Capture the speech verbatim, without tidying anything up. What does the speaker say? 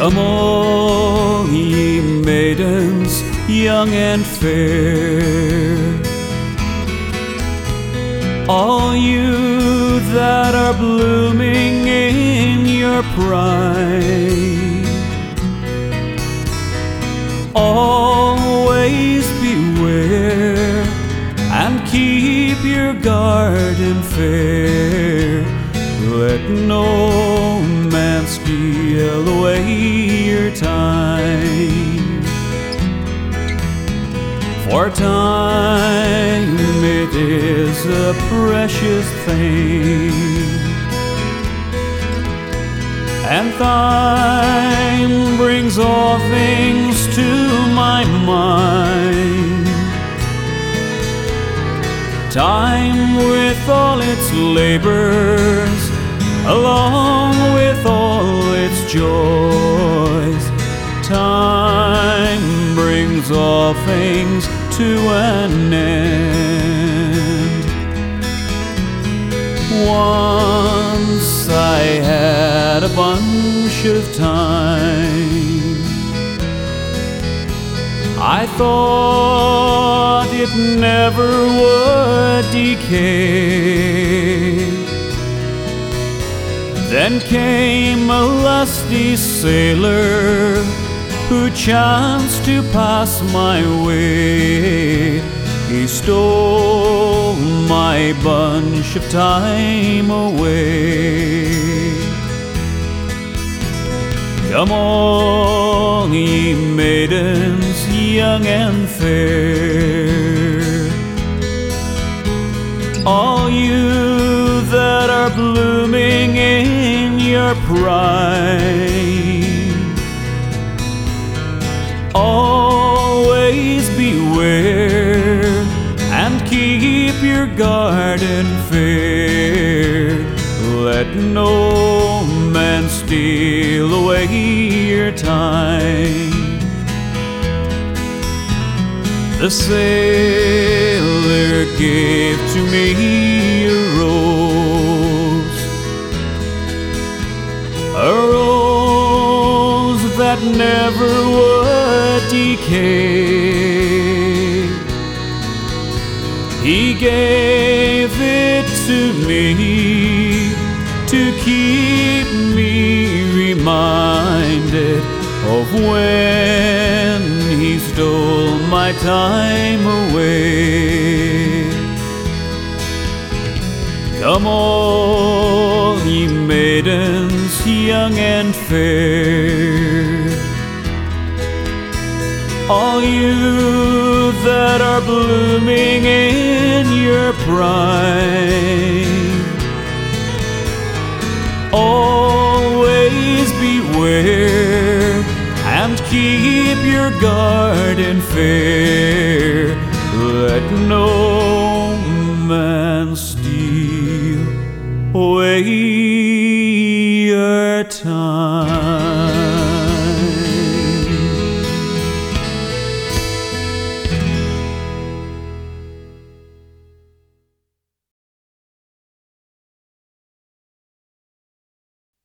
Come all ye maidens young and fair, all you that are blooming in your pride, always beware and keep your garden fair. Let no man steal away your time, for time it is a precious thing, and time brings all things to my mind. Time with all its labors, along with all its joys, time brings all things to an end. Once I had a bunch of time, I thought it never would decay. Then came a lusty sailor who chanced to pass my way. He stole my bunch of time away. Come all ye maidens young and fair, all you that are blooming in your pride, always beware and keep your garden fair. Let no man steal away your time. The sailor gave to me a rose, a rose that never would decay. He gave it to me to keep me reminded of when he stole my time away. Come all ye maidens young and fair, all you that are blooming in your pride, always beware and keep your garden fair. Let no man steal away your time.